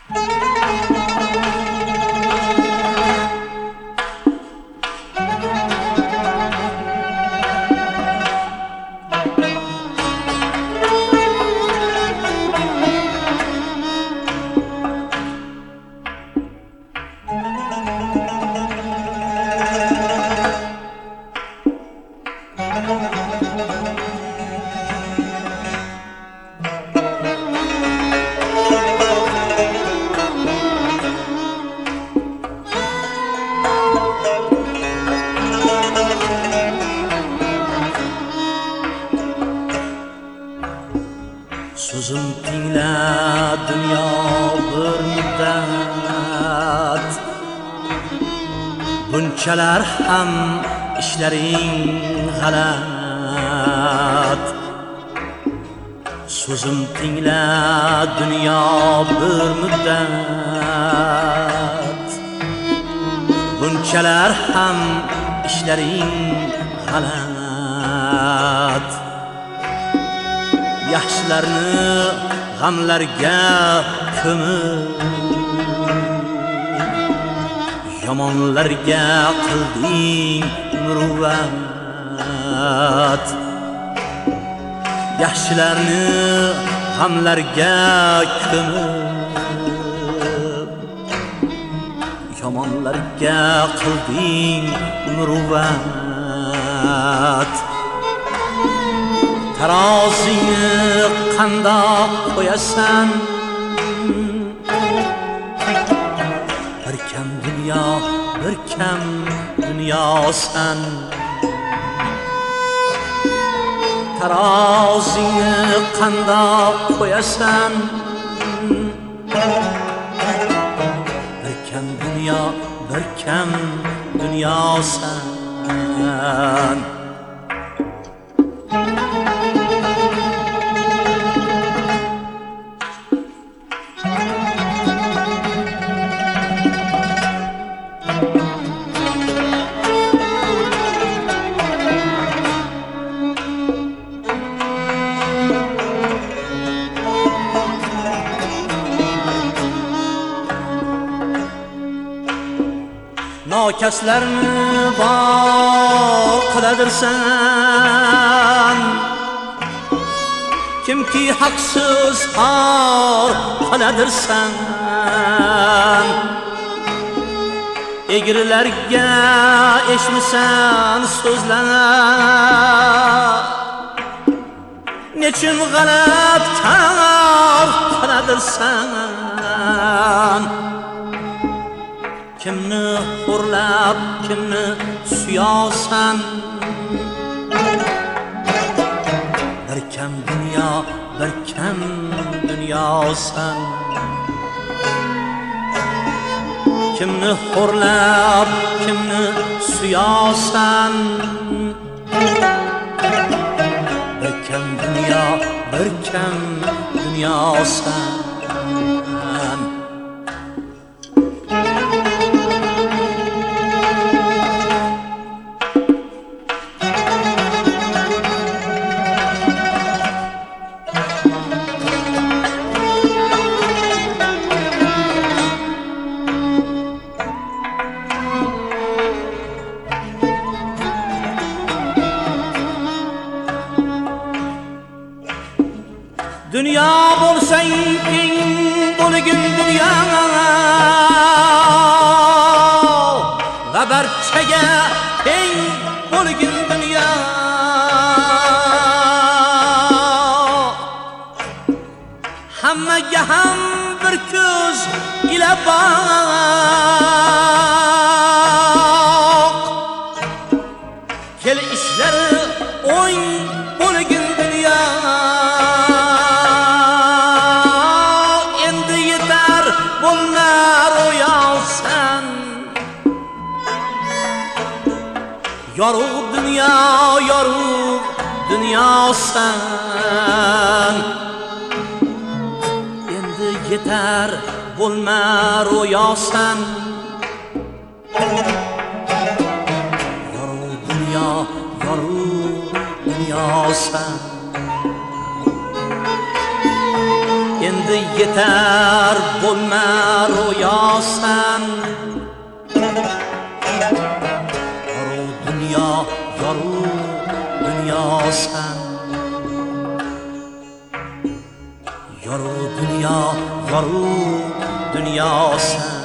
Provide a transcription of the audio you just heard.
So'zim tingla dunyo bir muddat, bunchalar ham ishlaring g'alat. So'zim tingla dunyo bir muddat, bunchalar ham ishlaring g'alat. Yaxshilarni g'amlarga ko'mib, yomonlarga qilding muruvvat. Yaxshilarni g'amlarga ko'mib, yomonlarga qilding muruvvat. Tarozini qandoq qo'yasan? Bir kam dunyo, bir kam dunyosan. Tarozini qandoq qo'yasan? Bir kam dunyo, bir kam dunyosan. Nokaslarni bor qiladirsan, kimki haqsiz xor qiladirsan. Egrilarga eshmisan so'zlanar, nechun g'alat kor qiladirsan. Kimni xo'rlab, kimni suyasan? Bir kam dunyo, bir kam dunyosan. Kimni xo'rlab, kimni suyasan? Bir kam dunyo, bir kam dunyosan. Dünya bo'lsang eng bo'lgin dunyo, va barchaga teng bo'lgin dunyo. Hammaga ham bir ko'z ila boq, kel ishlari o'ng bo'lgin dunyo. Yorug' dunyo, yorug' dunyosan. Endi yetar bo'lma ro'yosan. Yorug' dunyo, yorug' dunyosan. Endi yetar bo'lma dunyosan. Yorug' dunyo, yorug' dunyosan. Yorug' dunyo, yorug' dunyosan.